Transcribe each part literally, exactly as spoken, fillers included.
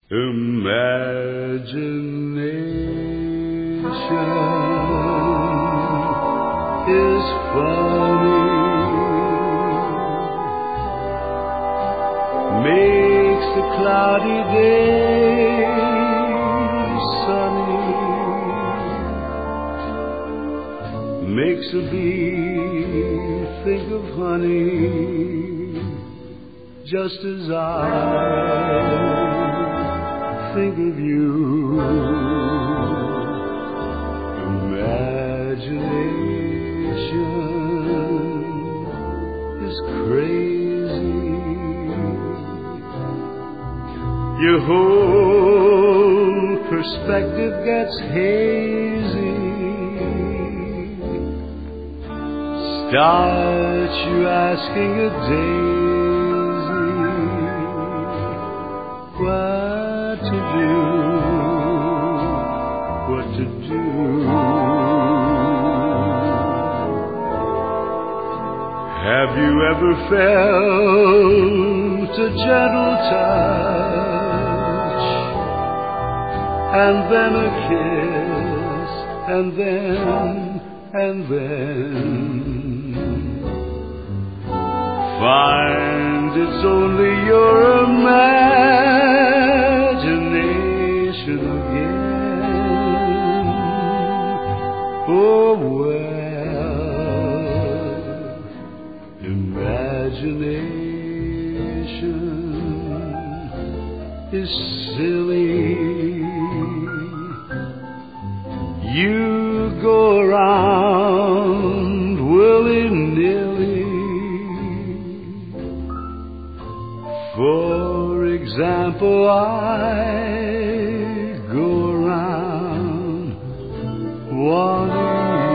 Imagination is funny, makes the cloudy day sunny, makes a bee think of honey, just as I think of you. Imagination is crazy. Your whole perspective gets hazy. Starts you asking a daisy what to do, what to do. Have you ever felt a gentle touch, and then a kiss, and then, and then find it's only your imagination again? Oh well, imagination is silly. You go around willy-nilly. For example, I go around wanting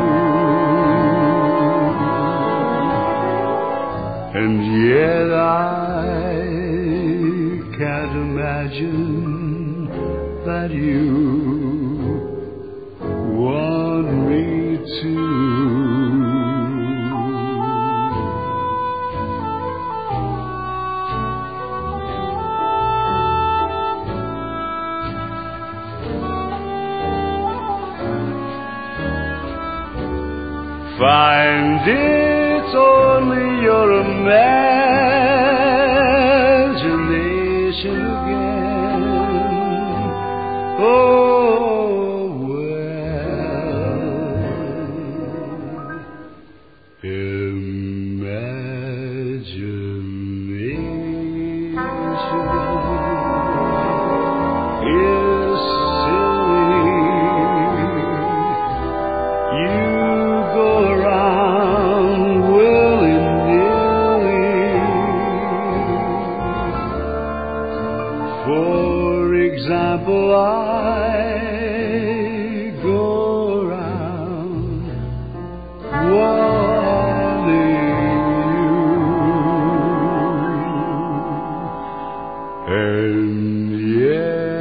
you, and yet I can't imagine that you want me to. Find it's only your imagination again. Oh well, imagination is silly. You For example, I go around wanting you, and yeah.